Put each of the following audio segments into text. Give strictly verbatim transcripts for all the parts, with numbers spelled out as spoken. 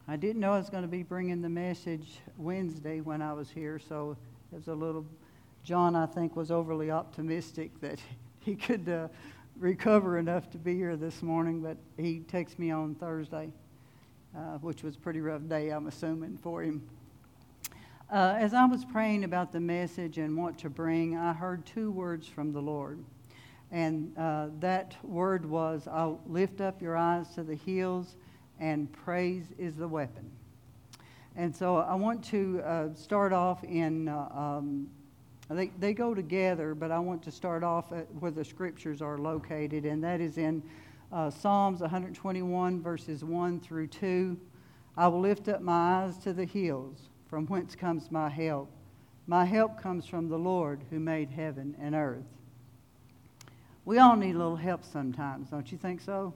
I didn't know I was going to be bringing the message Wednesday when I was here, so it was a little, John, I think, was overly optimistic that he could uh, recover enough to be here this morning, but he takes me on Thursday, uh, which was a pretty rough day, I'm assuming, for him. Uh, as I was praying about the message and what to bring, I heard two words from the Lord. And uh, that word was, I'll lift up your eyes to the hills, and praise is the weapon. And so I want to uh, start off in, uh, um, they, they go together, but I want to start off at where the scriptures are located, and that is in uh, Psalms one twenty-one, verses one through two. I will lift up my eyes to the hills, from whence comes my help. My help comes from the Lord who made heaven and earth. We all need a little help sometimes, don't you think so?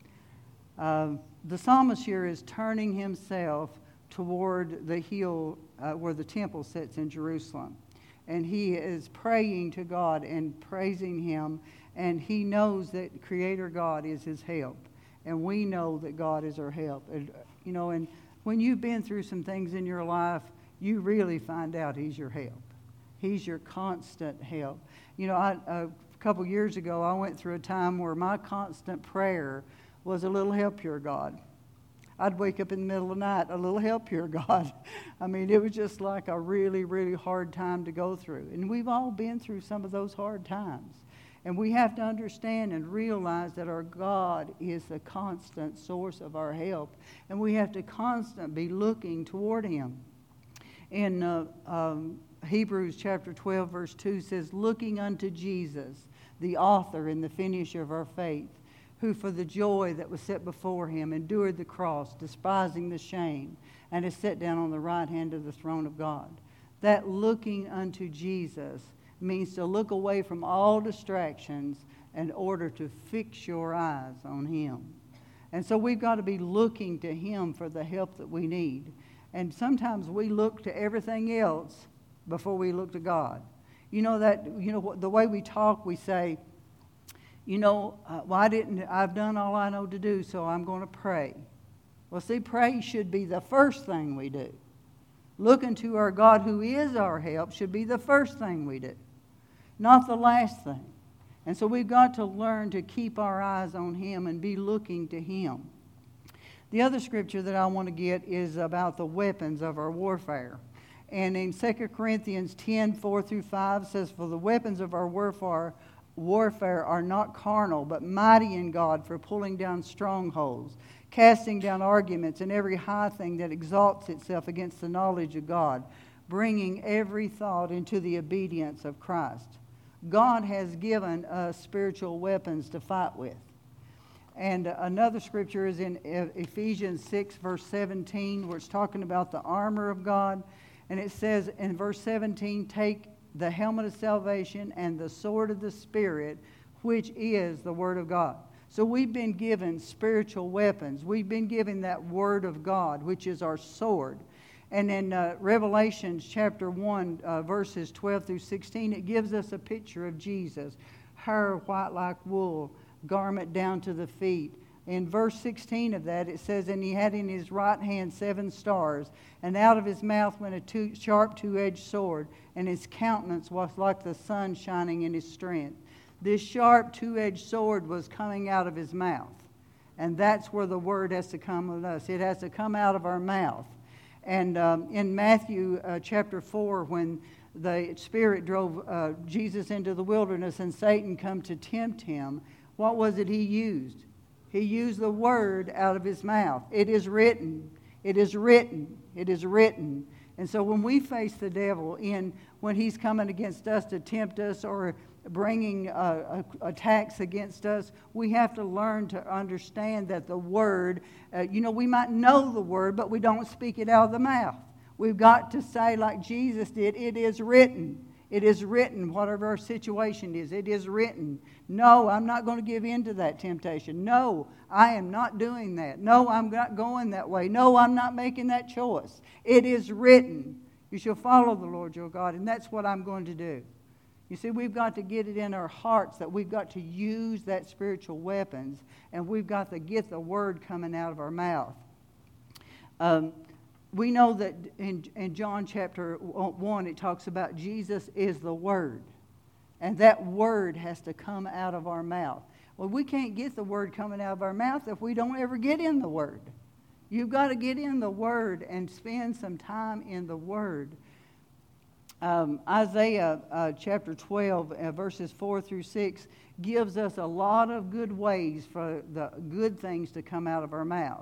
Uh, the psalmist here is turning himself toward the hill uh, where the temple sits in Jerusalem. And he is praying to God and praising Him. And he knows that Creator God is his help. And we know that God is our help. And, you know, and when you've been through some things in your life, you really find out He's your help. He's your constant help. You know, I, a couple years ago, I went through a time where my constant prayer was a little help here, God. I'd wake up in the middle of the night, a little help here, God. I mean, it was just like a really, really hard time to go through. And we've all been through some of those hard times. And we have to understand and realize that our God is the constant source of our help. And we have to constantly be looking toward Him. In uh, um, Hebrews chapter twelve, verse two says, looking unto Jesus, the author and the finisher of our faith, who for the joy that was set before Him endured the cross, despising the shame, and is set down on the right hand of the throne of God. That looking unto Jesus means to look away from all distractions in order to fix your eyes on Him. And so we've got to be looking to Him for the help that we need. And sometimes we look to everything else before we look to God. You know that, you know, the way we talk, we say, you know, uh, well, I didn't, I've done all I know to do, so I'm going to pray. Well, see, praise should be the first thing we do. Looking to our God who is our help should be the first thing we do, not the last thing. And so we've got to learn to keep our eyes on Him and be looking to Him. The other scripture that I want to get is about the weapons of our warfare. And in Second Corinthians ten, four through five says, for the weapons of our warfare warfare are not carnal, but mighty in God for pulling down strongholds, casting down arguments and every high thing that exalts itself against the knowledge of God, bringing every thought into the obedience of Christ. God has given us spiritual weapons to fight with. And another scripture is in Ephesians six, verse seventeen, where it's talking about the armor of God. And it says in verse seventeen, take the helmet of salvation and the sword of the Spirit, which is the Word of God. So we've been given spiritual weapons. We've been given that Word of God, which is our sword. And in uh, Revelation chapter one, uh, verses twelve through sixteen, it gives us a picture of Jesus. Hair white like wool, garment down to the feet. In verse sixteen of that, it says, and he had in his right hand seven stars, and out of his mouth went a two, sharp two-edged sword, and his countenance was like the sun shining in his strength. This sharp two-edged sword was coming out of his mouth. And that's where the word has to come with us. It has to come out of our mouth. And um, in Matthew uh, chapter four, when the Spirit drove uh, Jesus into the wilderness and Satan come to tempt him, what was it he used? He used the word out of his mouth. It is written. It is written. It is written. And so when we face the devil in when he's coming against us to tempt us or bringing uh, attacks against us, we have to learn to understand that the word, uh, you know, we might know the word, but we don't speak it out of the mouth. We've got to say like Jesus did, it is written. It is written, whatever our situation is. It is written. No, I'm not going to give in to that temptation. No, I am not doing that. No, I'm not going that way. No, I'm not making that choice. It is written. You shall follow the Lord your God, and that's what I'm going to do. You see, we've got to get it in our hearts that we've got to use that spiritual weapons, and we've got to get the word coming out of our mouth. Um, we know that in, in John chapter one, it talks about Jesus is the Word. And that Word has to come out of our mouth. Well, we can't get the Word coming out of our mouth if we don't ever get in the Word. You've got to get in the Word and spend some time in the Word. Um, Isaiah uh, chapter twelve, uh, verses four through six, gives us a lot of good ways for the good things to come out of our mouth.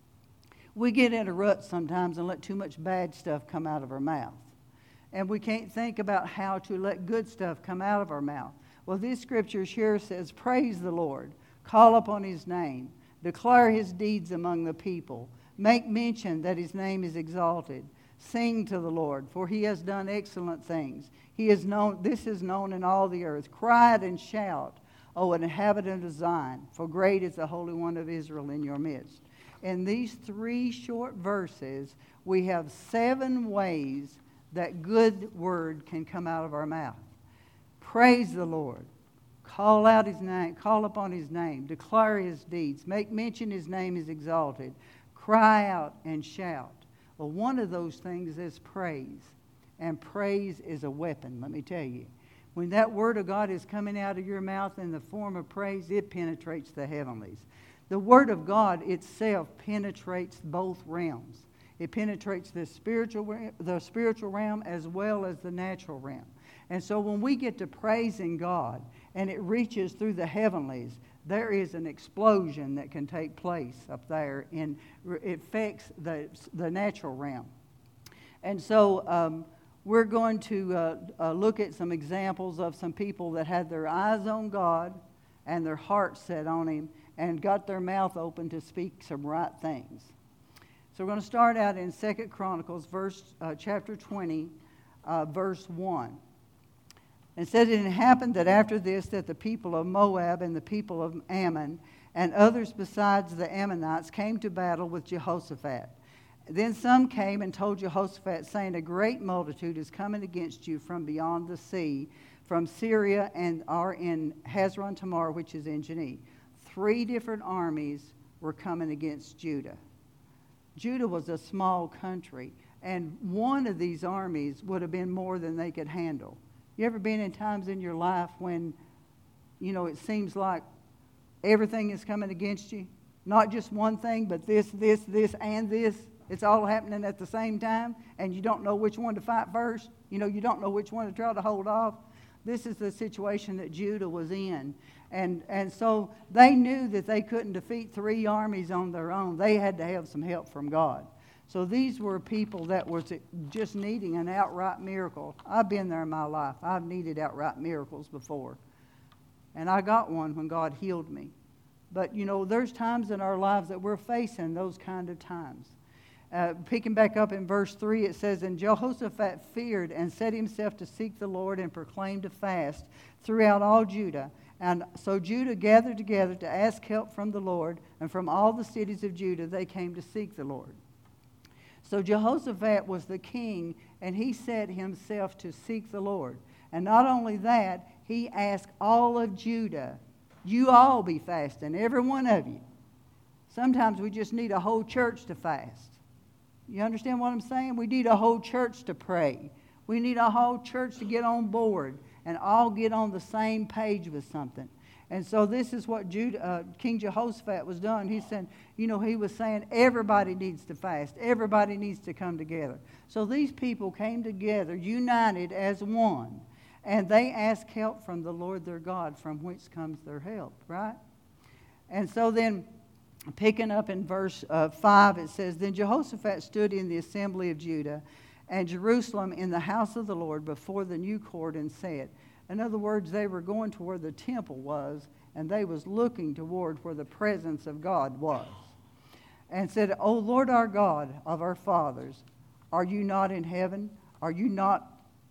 We get in a rut sometimes and let too much bad stuff come out of our mouth. And we can't think about how to let good stuff come out of our mouth. Well, this scripture here says, praise the Lord, call upon his name, declare his deeds among the people, make mention that his name is exalted, sing to the Lord, for he has done excellent things. He is known, this is known in all the earth. Cry and shout, O inhabitant of Zion, for great is the Holy One of Israel in your midst. In these three short verses, we have seven ways that good word can come out of our mouth. Praise the Lord. Call out his name. Call upon his name. Declare his deeds. Make mention his name is exalted. Cry out and shout. Well, one of those things is praise. And praise is a weapon, let me tell you. When that word of God is coming out of your mouth in the form of praise, it penetrates the heavenlies. The Word of God itself penetrates both realms. It penetrates the spiritual, the spiritual realm as well as the natural realm. And so when we get to praising God and it reaches through the heavenlies, there is an explosion that can take place up there, and it affects the, the natural realm. And so um, we're going to uh, uh, look at some examples of some people that had their eyes on God and their hearts set on him, and got their mouth open to speak some right things. So we're going to start out in Second Chronicles, verse uh, chapter twenty, uh, verse one. It says, it happened that after this, that the people of Moab and the people of Ammon and others besides the Ammonites came to battle with Jehoshaphat. Then some came and told Jehoshaphat, saying, a great multitude is coming against you from beyond the sea, from Syria, and are in Hazron Tamar, which is in Geneh. Three different armies were coming against Judah. Judah was a small country, and one of these armies would have been more than they could handle. You ever been in times in your life when, you know, it seems like everything is coming against you? Not just one thing, but this, this, this, and this. It's all happening at the same time, and you don't know which one to fight first. You know, you don't know which one to try to hold off. This is the situation that Judah was in. And and so they knew that they couldn't defeat three armies on their own. They had to have some help from God. So these were people that were just needing an outright miracle. I've been there in my life. I've needed outright miracles before. And I got one when God healed me. But, you know, there's times in our lives that we're facing those kind of times. Uh, picking back up in verse three, it says, and Jehoshaphat feared and set himself to seek the Lord and proclaimed a fast throughout all Judah. And so Judah gathered together to ask help from the Lord, and from all the cities of Judah they came to seek the Lord. So Jehoshaphat was the king, and he set himself to seek the Lord. And not only that, he asked all of Judah, you all be fasting, every one of you. Sometimes we just need a whole church to fast. You understand what I'm saying? We need a whole church to pray. We need a whole church to get on board and all get on the same page with something. And so this is what Judah, uh, King Jehoshaphat was doing. He said, you know, he was saying everybody needs to fast. Everybody needs to come together. So these people came together, united as one. And they asked help from the Lord their God, from whence comes their help, right? And so then, picking up in verse uh, five, it says, then Jehoshaphat stood in the assembly of Judah and Jerusalem in the house of the Lord before the new court and said, in other words, they were going to where the temple was, and they was looking toward where the presence of God was. And said, O Lord our God of our fathers, are you not in heaven? Are you not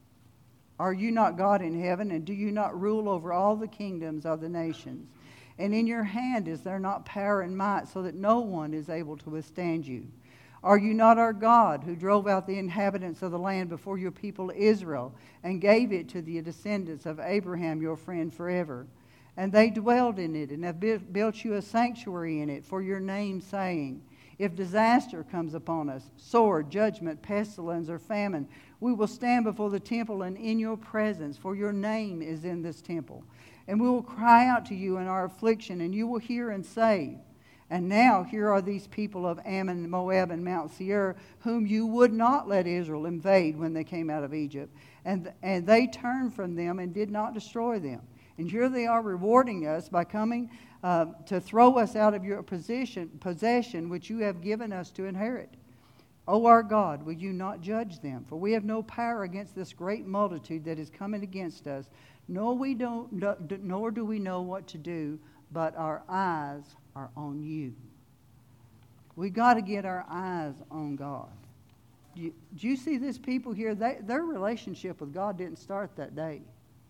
Are you not God in heaven? And do you not rule over all the kingdoms of the nations? And in your hand is there not power and might, so that no one is able to withstand you? Are you not our God, who drove out the inhabitants of the land before your people Israel, and gave it to the descendants of Abraham your friend forever? And they dwelled in it, and have built you a sanctuary in it for your name, saying, If disaster comes upon us, sword, judgment, pestilence, or famine, we will stand before the temple and in your presence, for your name is in this temple. And we will cry out to you in our affliction, and you will hear and save. And now here are these people of Ammon, Moab, and Mount Seir, whom you would not let Israel invade when they came out of Egypt. And, and they turned from them and did not destroy them. And here they are rewarding us by coming uh, to throw us out of your position, possession, which you have given us to inherit. O our God, will you not judge them? For we have no power against this great multitude that is coming against us, nor, we don't, nor do we know what to do, but our eyes are on you. We got to get our eyes on God. Do you, do you see this people here? They, their relationship with God didn't start that day.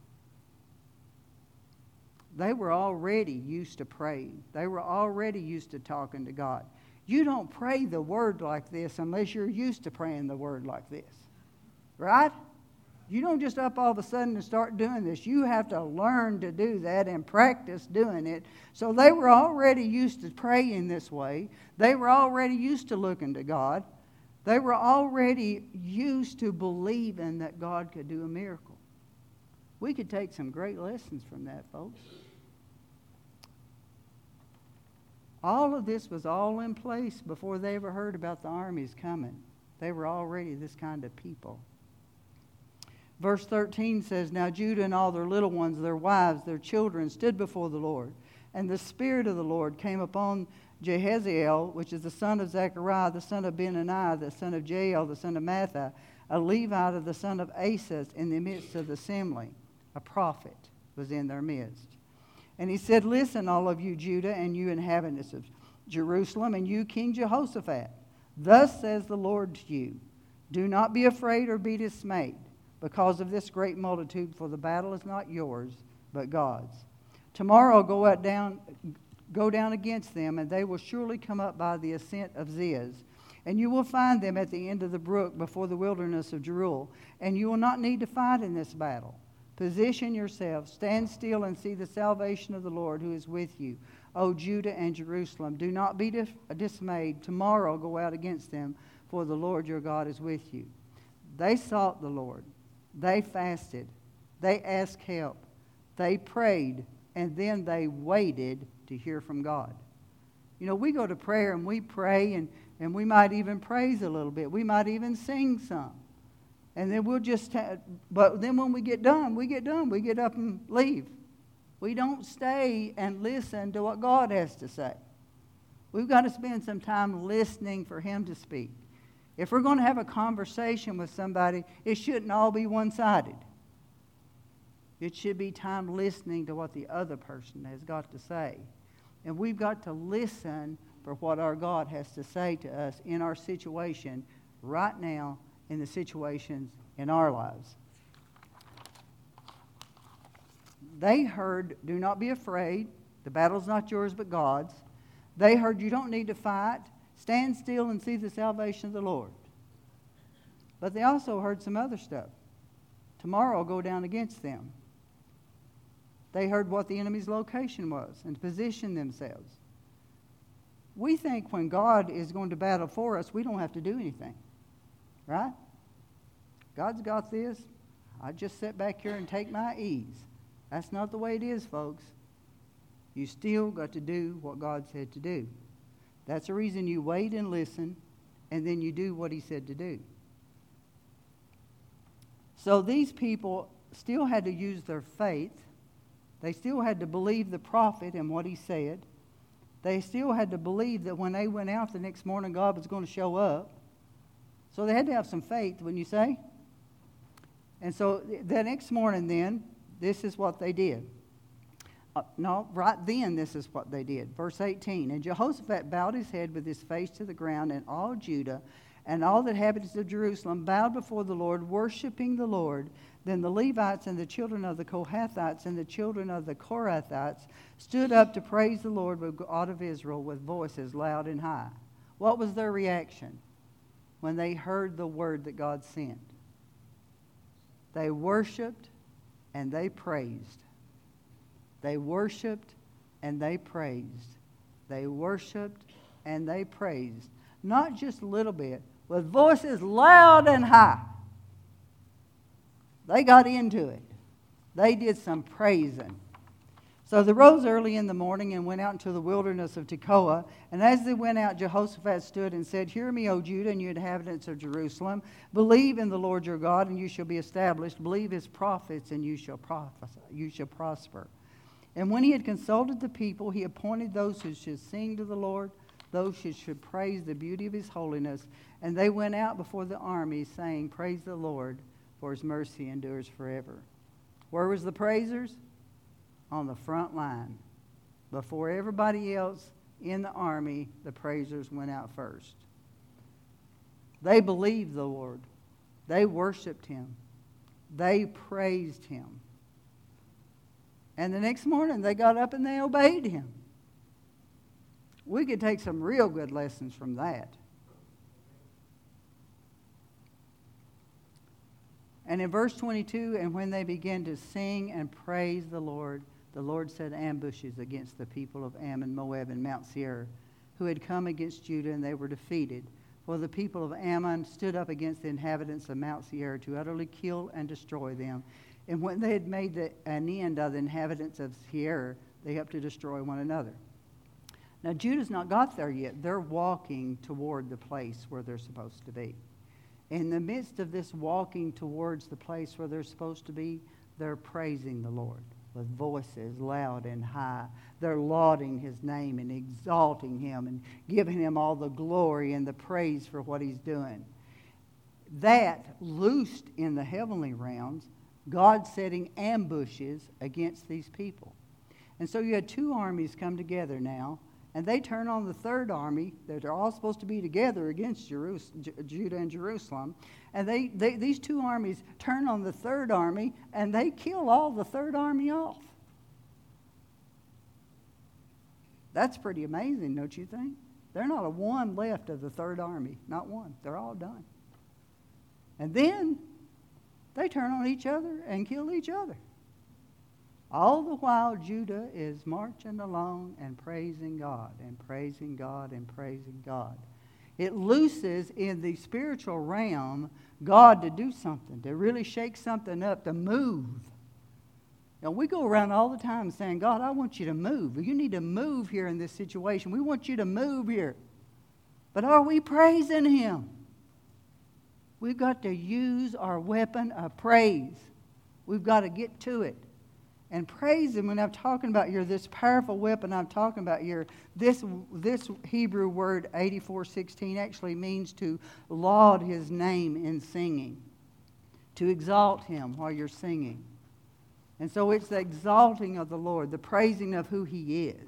They were already used to praying. They were already used to talking to God. You don't pray the word like this unless you're used to praying the word like this. Right? You don't just up all of a sudden and start doing this. You have to learn to do that and practice doing it. So they were already used to praying this way. They were already used to looking to God. They were already used to believing that God could do a miracle. We could take some great lessons from that, folks. All of this was all in place before they ever heard about the armies coming. They were already this kind of people. Verse thirteen says, Now Judah and all their little ones, their wives, their children stood before the Lord. And the Spirit of the Lord came upon Jehaziel, which is the son of Zechariah, the son of Benaniah, the son of Jael, the son of Mattha, a Levite of the son of Asaph, in the midst of the assembly. A prophet was in their midst. And he said, Listen, all of you Judah and you inhabitants of Jerusalem, and you King Jehoshaphat. Thus says the Lord to you, Do not be afraid or be dismayed because of this great multitude, for the battle is not yours, but God's. Tomorrow go out down, go down against them, and they will surely come up by the ascent of Ziz. And you will find them at the end of the brook before the wilderness of Jeruel. And you will not need to fight in this battle. Position yourselves, stand still, and see the salvation of the Lord who is with you, O Judah and Jerusalem. Do not be dis- dismayed. Tomorrow go out against them, for the Lord your God is with you. They sought the Lord. They fasted. They asked help. They prayed. And then they waited to hear from God. You know, we go to prayer and we pray, and, and we might even praise a little bit. We might even sing some. And then we'll just, ta- but then when we get done, we get done. We get up and leave. We don't stay and listen to what God has to say. We've got to spend some time listening for Him to speak. If we're going to have a conversation with somebody, it shouldn't all be one-sided. It should be time listening to what the other person has got to say. And we've got to listen for what our God has to say to us in our situation right now, in the situations in our lives. They heard, do not be afraid. The battle's not yours but God's. They heard, you don't need to fight. Stand still and see the salvation of the Lord. But they also heard some other stuff. Tomorrow I'll go down against them. They heard what the enemy's location was and positioned themselves. We think when God is going to battle for us, we don't have to do anything. Right? God's got this. I just sit back here and take my ease. That's not the way it is, folks. You still got to do what God said to do. That's the reason you wait and listen, and then you do what He said to do. So these people still had to use their faith. They still had to believe the prophet and what he said. They still had to believe that when they went out the next morning, God was going to show up. So they had to have some faith, wouldn't you say? And so the next morning then, this is what they did. Uh, no, right then this is what they did. Verse eighteen, And Jehoshaphat bowed his head with his face to the ground, and all Judah and all the inhabitants of Jerusalem bowed before the Lord, worshiping the Lord. Then the Levites and the children of the Kohathites and the children of the Korathites stood up to praise the Lord, with God of Israel, with voices loud and high. What was their reaction when they heard the word that God sent? They worshiped and they praised. They worshiped and they praised. They worshiped and they praised. not just a little bit, with voices loud and high. They got into it. They did some praising. So they rose early in the morning and went out into the wilderness of Tekoa. And as they went out, Jehoshaphat stood and said, Hear me, O Judah, and you inhabitants of Jerusalem. Believe in the Lord your God, and you shall be established. Believe his prophets, and you shall prophesy. You shall prosper. And when he had consulted the people, he appointed those who should sing to the Lord, those who should praise the beauty of his holiness. And they went out before the army, saying, Praise the Lord, for his mercy endures forever. Where was the praisers? On the front line. Before everybody else in the army, the praisers went out first. They believed the Lord. They worshiped him. They praised him. And the next morning, they got up and they obeyed him. We could take some real good lessons from that. And in verse twenty-two, and when they began to sing and praise the Lord, the Lord set ambushes against the people of Ammon, Moab, and Mount Seir, who had come against Judah, and they were defeated. For the people of Ammon stood up against the inhabitants of Mount Seir to utterly kill and destroy them. And when they had made the, an end of the inhabitants of Seir, they helped to destroy one another. Now, Judah's not got there yet. They're walking toward the place where they're supposed to be. In the midst of this walking towards the place where they're supposed to be, they're praising the Lord with voices loud and high. They're lauding his name and exalting him and giving him all the glory and the praise for what he's doing. That loosed in the heavenly realms, God setting ambushes against these people. And so you had two armies come together now, and they turn on the third army that are all supposed to be together against Jerus- J- Judah and Jerusalem. And they, they these two armies turn on the third army, and they kill all the third army off. That's pretty amazing, don't you think? There's not a one left of the third army. Not one. They're all done. And then they turn on each other and kill each other. All the while, Judah is marching along and praising God and praising God and praising God. It looses in the spiritual realm God to do something, to really shake something up, to move. Now, we go around all the time saying, God, I want you to move. You need to move here in this situation. We want you to move here. But are we praising him? We've got to use our weapon of praise. We've got to get to it. And praise him, when I'm talking about here, this powerful weapon I'm talking about here, this, this Hebrew word eighty-four sixteen actually means to laud his name in singing, to exalt him while you're singing. And so it's the exalting of the Lord, the praising of who he is.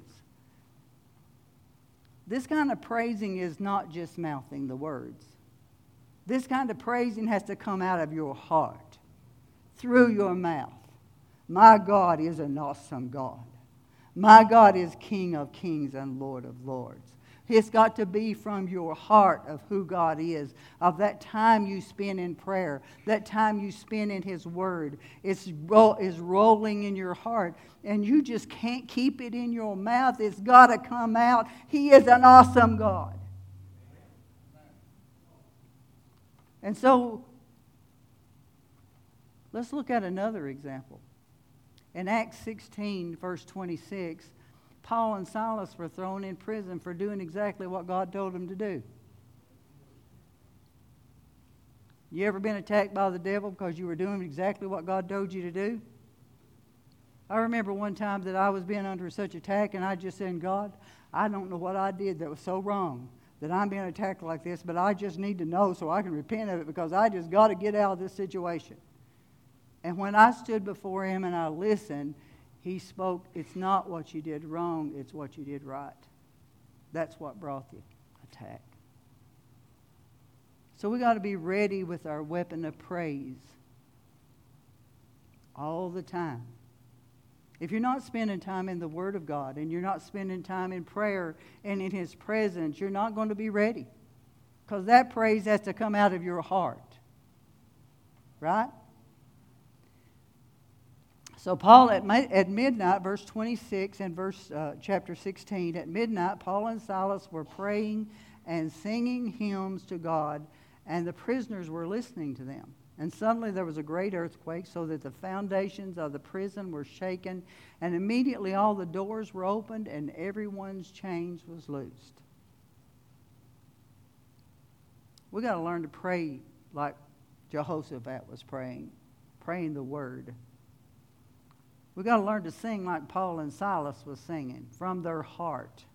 This kind of praising is not just mouthing the words. This kind of praising has to come out of your heart, through your mouth. My God is an awesome God. My God is King of kings and Lord of lords. It's got to be from your heart of who God is, of that time you spend in prayer, that time you spend in his word. It's ro- is rolling in your heart, and you just can't keep it in your mouth. It's got to come out. He is an awesome God. And so, let's look at another example. In Acts sixteen, verse twenty-six, Paul and Silas were thrown in prison for doing exactly what God told them to do. You ever been attacked by the devil because you were doing exactly what God told you to do? I remember one time that I was being under such attack, and I just said, God, I don't know what I did that was so wrong that I'm being attacked like this, but I just need to know so I can repent of it, because I just got to get out of this situation. And when I stood before him and I listened, he spoke, it's not what you did wrong, it's what you did right. That's what brought the attack. So we got to be ready with our weapon of praise all the time. If you're not spending time in the Word of God, and you're not spending time in prayer and in his presence, you're not going to be ready. Because that praise has to come out of your heart. Right? So Paul, at, mi- at midnight, verse twenty-six and verse uh, chapter sixteen, at midnight, Paul and Silas were praying and singing hymns to God, and the prisoners were listening to them. And suddenly there was a great earthquake, so that the foundations of the prison were shaken, and immediately all the doors were opened, and everyone's chains was loosed. We got to learn to pray like Jehoshaphat was praying, praying the word. We got to learn to sing like Paul and Silas was singing, from their heart.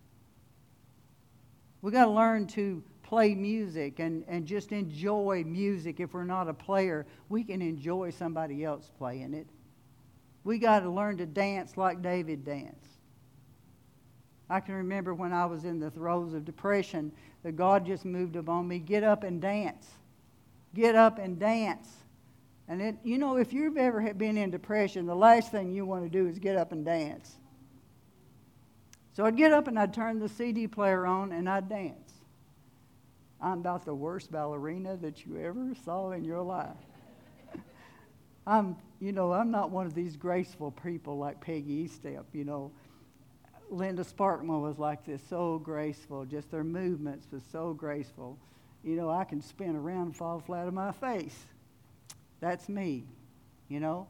We got to learn to play music and, and just enjoy music. If we're not a player, we can enjoy somebody else playing it. We got to learn to dance like David danced. I can remember when I was in the throes of depression, that God just moved upon me, get up and dance. Get up and dance. And it, you know, if you've ever been in depression, the last thing you want to do is get up and dance. So I'd get up and I'd turn the C D player on and I'd dance. I'm about the worst ballerina that you ever saw in your life. I'm, you know, I'm not one of these graceful people like Peggy Estep, you know. Linda Sparkman was like this, so graceful. Just their movements was so graceful. You know, I can spin around and fall flat on my face. That's me, you know.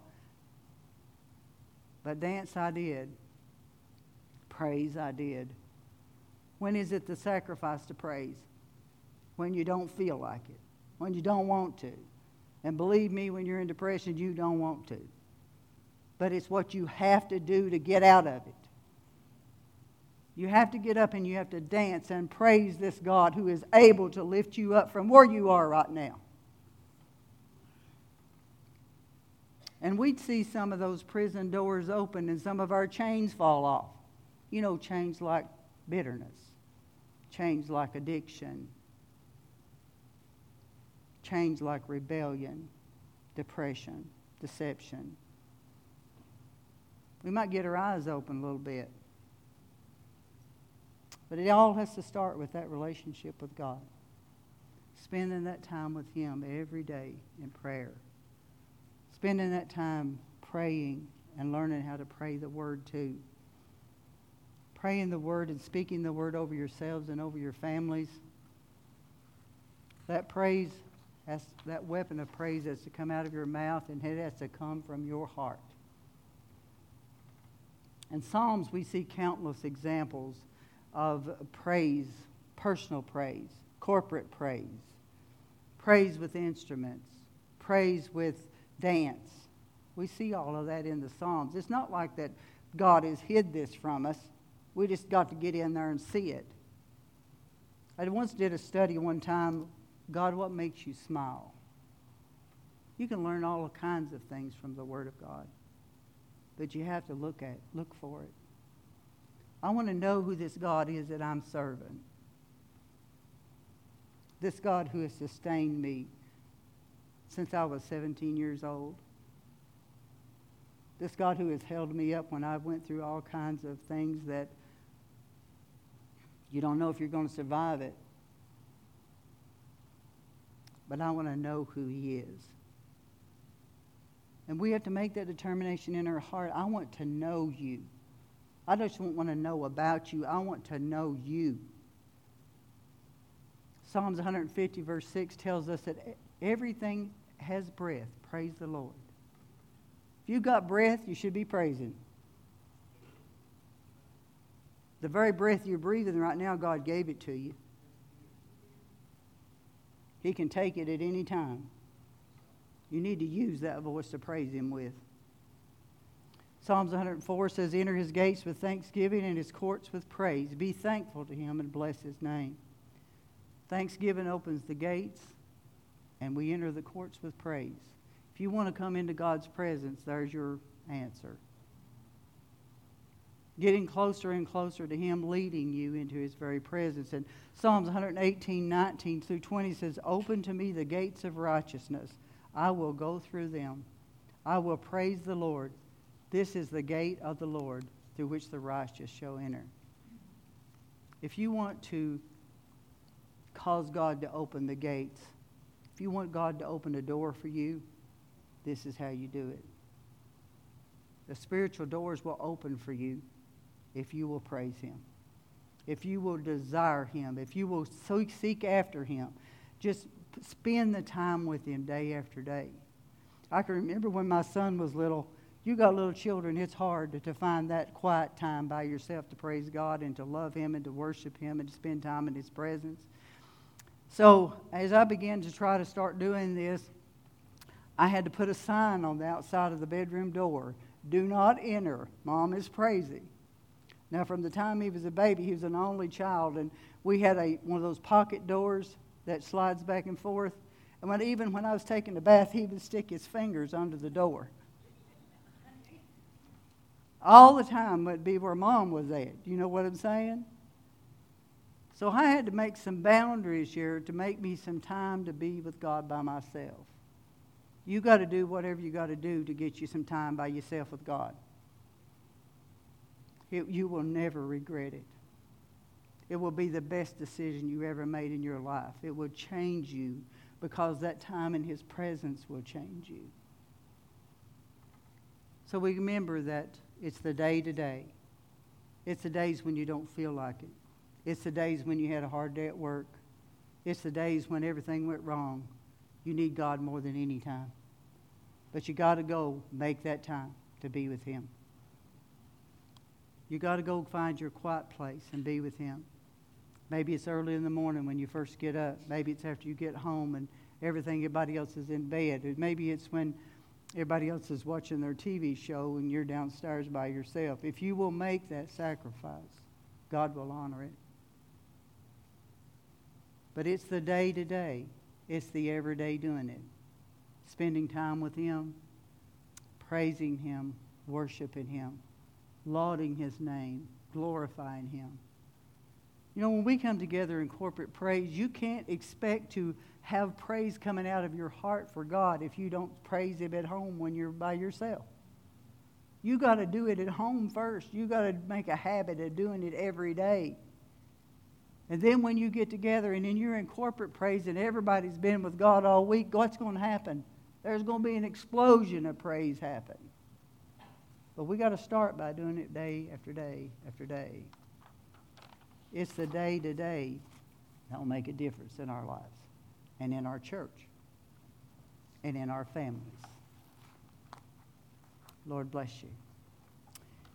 But dance I did. Praise I did. When is it the sacrifice to praise? When you don't feel like it. When you don't want to. And believe me, when you're in depression, you don't want to. But it's what you have to do to get out of it. You have to get up and you have to dance and praise this God who is able to lift you up from where you are right now. And we'd see some of those prison doors open and some of our chains fall off. You know, chains like bitterness, chains like addiction, chains like rebellion, depression, deception. We might get our eyes open a little bit. But it all has to start with that relationship with God. Spending that time with Him every day in prayer. Spending that time praying and learning how to pray the Word too. Praying the Word and speaking the Word over yourselves and over your families. That praise, has, that weapon of praise has to come out of your mouth and it has to come from your heart. In Psalms we see countless examples of praise, personal praise, corporate praise, praise with instruments, praise with dance. We see all of that in the Psalms. It's not like that God has hid this from us. We just got to get in there and see it. I once did a study one time, God, what makes you smile? You can learn all kinds of things from the Word of God, but you have to look at, look for it. I want to know who this God is that I'm serving. This God who has sustained me since I was seventeen years old. This God who has held me up when I went through all kinds of things that you don't know if you're going to survive it. But I want to know who He is. And we have to make that determination in our heart. I want to know You. I just don't want to know about You. I want to know You. Psalms one fifty verse six tells us that everything has breath. Praise the Lord. If you've got breath, you should be praising. The very breath you're breathing right now, God gave it to you. He can take it at any time. You need to use that voice to praise Him with. Psalms one oh four says, enter His gates with thanksgiving and His courts with praise. Be thankful to Him and bless His name. Thanksgiving opens the gates and we enter the courts with praise. If you want to come into God's presence, there's your answer. Getting closer and closer to Him, leading you into His very presence. And Psalms one eighteen, nineteen through twenty says, open to me the gates of righteousness. I will go through them. I will praise the Lord. This is the gate of the Lord through which the righteous shall enter. If you want to cause God to open the gates, if you want God to open a door for you, this is how you do it. The spiritual doors will open for you if you will praise Him, if you will desire Him, if you will seek after Him. Just spend the time with Him day after day. I can remember when my son was little. You got little children, it's hard to, to find that quiet time by yourself to praise God and to love Him and to worship Him and to spend time in His presence. So as I began to try to start doing this, I had to put a sign on the outside of the bedroom door. Do not enter. Mom is praising. Now, from the time he was a baby, he was an only child, and we had a one of those pocket doors that slides back and forth. And when, even when I was taking a bath, he would stick his fingers under the door. All the time would be where Mom was at. You know what I'm saying? So I had to make some boundaries here to make me some time to be with God by myself. You got to do whatever you got to do to get you some time by yourself with God. It, you will never regret it. It will be the best decision you ever made in your life. It will change you because that time in His presence will change you. So we remember that it's the day-to-day. It's the days when you don't feel like it. It's the days when you had a hard day at work. It's the days when everything went wrong. You need God more than any time. But you got to go make that time to be with Him. You got to go find your quiet place and be with Him. Maybe it's early in the morning when you first get up. Maybe it's after you get home and everything, everybody else is in bed. Or maybe it's when everybody else is watching their T V show and you're downstairs by yourself. If you will make that sacrifice, God will honor it. But it's the day-to-day. It's the everyday doing it. Spending time with Him, praising Him, worshiping Him, lauding His name, glorifying Him. You know, when we come together in corporate praise, you can't expect to have praise coming out of your heart for God if you don't praise Him at home when you're by yourself. You got to do it at home first. You got to make a habit of doing it every day. And then when you get together and then you're in corporate praise and everybody's been with God all week, what's going to happen? There's going to be an explosion of praise happen. But we got to start by doing it day after day after day. It's the day-to-day that will make a difference in our lives and in our church and in our families. Lord bless you.